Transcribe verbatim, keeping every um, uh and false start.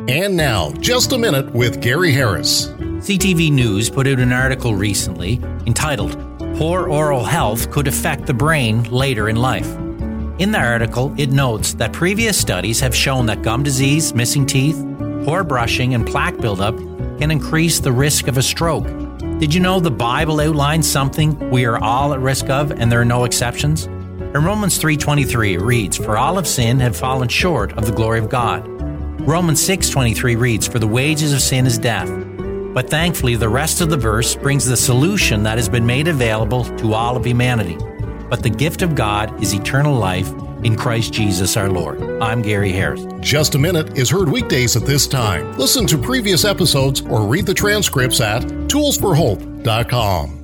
And now, Just a Minute with Gary Harris. C T V News put out an article recently entitled, "Poor Oral Health Could Affect the Brain Later in Life." In the article, it notes that previous studies have shown that gum disease, missing teeth, poor brushing, and plaque buildup can increase the risk of a stroke. Did you know the Bible outlines something we are all at risk of and there are no exceptions? In Romans three twenty-three, it reads, "For all have sinned and have fallen short of the glory of God." Romans six twenty-three reads, "For the wages of sin is death." But thankfully, the rest of the verse brings the solution that has been made available to all of humanity. But the gift of God is eternal life in Christ Jesus our Lord. I'm Gary Harris. Just a Minute is heard weekdays at this time. Listen to previous episodes or read the transcripts at tools for hope dot com.